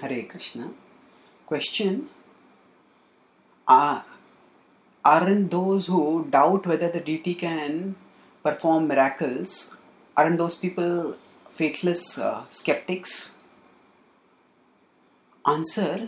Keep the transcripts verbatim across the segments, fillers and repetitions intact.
Hare Krishna. Question: Are, aren't those who doubt whether the deity can perform miracles, aren't those people faithless uh, skeptics? Answer: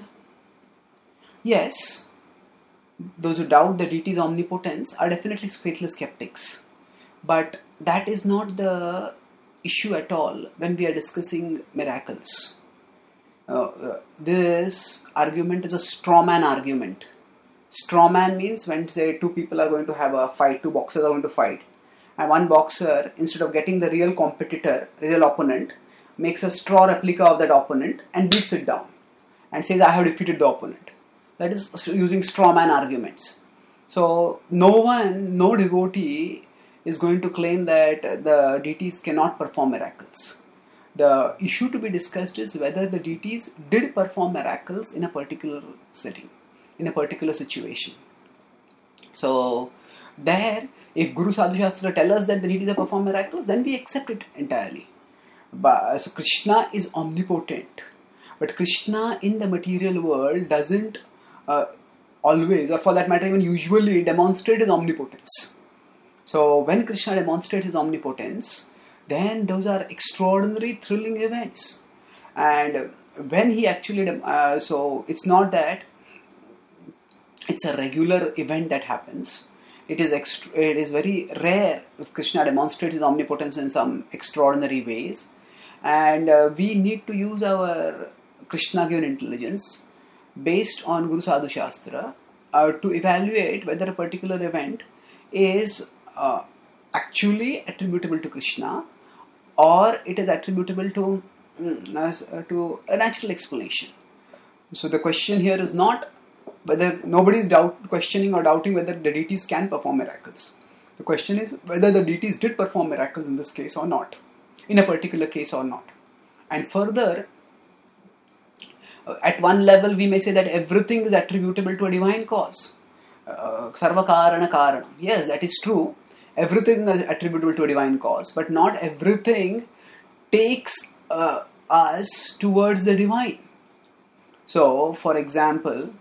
yes. Those who doubt the deity's omnipotence are definitely faithless skeptics. But that is not the issue at all when we are discussing miracles. Uh, uh, this argument is a straw man argument. Straw man means when, say, two people are going to have a fight, two boxers are going to fight, and one boxer, instead of getting the real competitor, real opponent, makes a straw replica of that opponent and beats it down and says, I have defeated the opponent. That is using straw man arguments. So no one, no devotee is going to claim that the deities cannot perform miracles. The issue to be discussed is whether the deities did perform miracles in a particular setting, in a particular situation. So there, if Guru Sadhu Shastra tell us that the deities have performed miracles, then we accept it entirely. But, so Krishna is omnipotent. But Krishna in the material world doesn't uh, always, or for that matter even usually, demonstrate his omnipotence. So when Krishna demonstrates his omnipotence, then those are extraordinary, thrilling events. And when he actually, uh, so it's not that it's a regular event that happens. It is ext- it is very rare if Krishna demonstrates his omnipotence in some extraordinary ways. And uh, we need to use our Krishna-given intelligence based on Guru Sadhu Shastra uh, to evaluate whether a particular event is uh, actually attributable to Krishna or it is attributable to, uh, to a natural explanation. So the question here is not whether nobody is doubt, questioning or doubting whether the deities can perform miracles. The question is whether the deities did perform miracles in this case or not, in a particular case or not. And further, at one level we may say that everything is attributable to a divine cause. Uh, Sarva Karana Karanam. Yes, that is true. Everything is attributable to a divine cause, but not everything takes uh, us towards the divine. So, for example,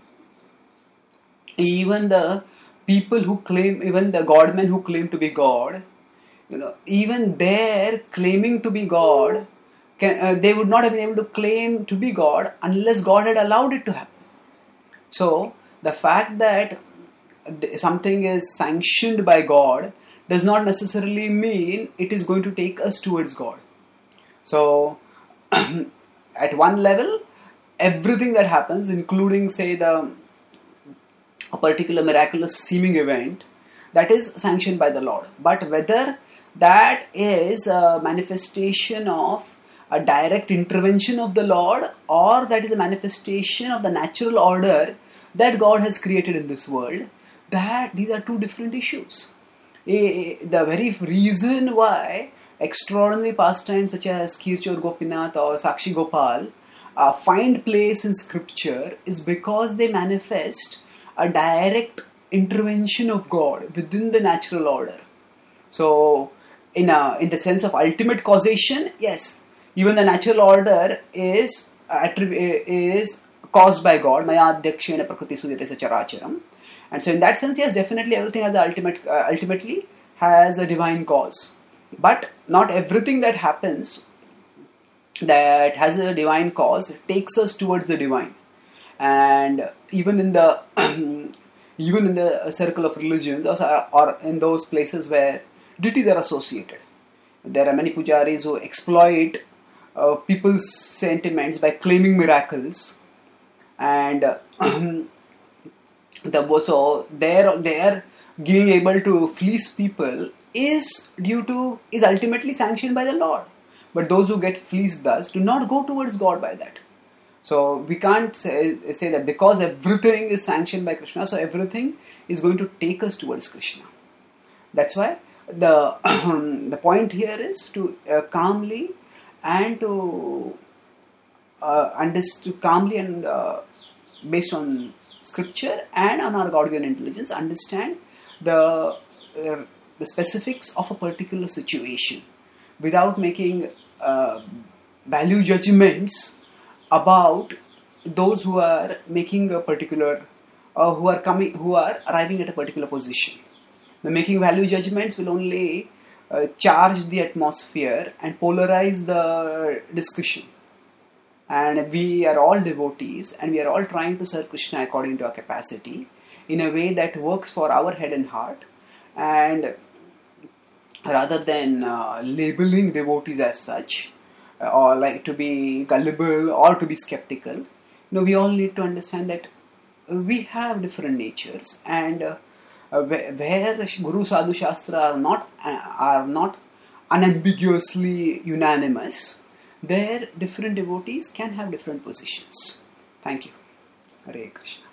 even the people who claim, even the godmen who claim to be God, you know, even their claiming to be God, can, uh, they would not have been able to claim to be God unless God had allowed it to happen. So, the fact that something is sanctioned by God does not necessarily mean it is going to take us towards God. So, at one level, everything that happens, including, say, the a particular miraculous seeming event, that is sanctioned by the Lord. But whether that is a manifestation of a direct intervention of the Lord or that is a manifestation of the natural order that God has created in this world, that these are two different issues. The very reason why extraordinary pastimes such as Kirchor Gopinath or Sakshi Gopal uh, find place in scripture is because they manifest a direct intervention of God within the natural order. So, in a, in the sense of ultimate causation, yes, even the natural order is attribu- is caused by God. Maya adhyakshena prakriti sudhyate sacharacharam. And so, in that sense, yes, definitely everything has the ultimate, uh, ultimately has a divine cause. But not everything that happens that has a divine cause takes us towards the divine. And even in the even in the circle of religions or, or in those places where deities are associated, there are many pujaris who exploit uh, people's sentiments by claiming miracles, and uh, the so their their being able to fleece people is due to is ultimately sanctioned by the Lord. But those who get fleeced thus do not go towards God by that. So we can't say, say that because everything is sanctioned by Krishna, so everything is going to take us towards Krishna. That's why the the point here is to uh, calmly and to uh, understand calmly and uh, based on scripture and on our God-given intelligence, understand the uh, the specifics of a particular situation without making uh, value judgments about those who are making a particular, or who are coming, who are arriving at a particular position. The making value judgments will only uh, charge the atmosphere and polarize the discussion. And we are all devotees, and we are all trying to serve Krishna according to our capacity, in a way that works for our head and heart. And rather than uh, labeling devotees as such, uh, or like to be gullible or to be skeptical, you know, we all need to understand that we have different natures, and uh, uh, where, where Guru Sadhu Shastra are not uh, are not unambiguously unanimous, there different devotees can have different positions. Thank you. Hare Krishna.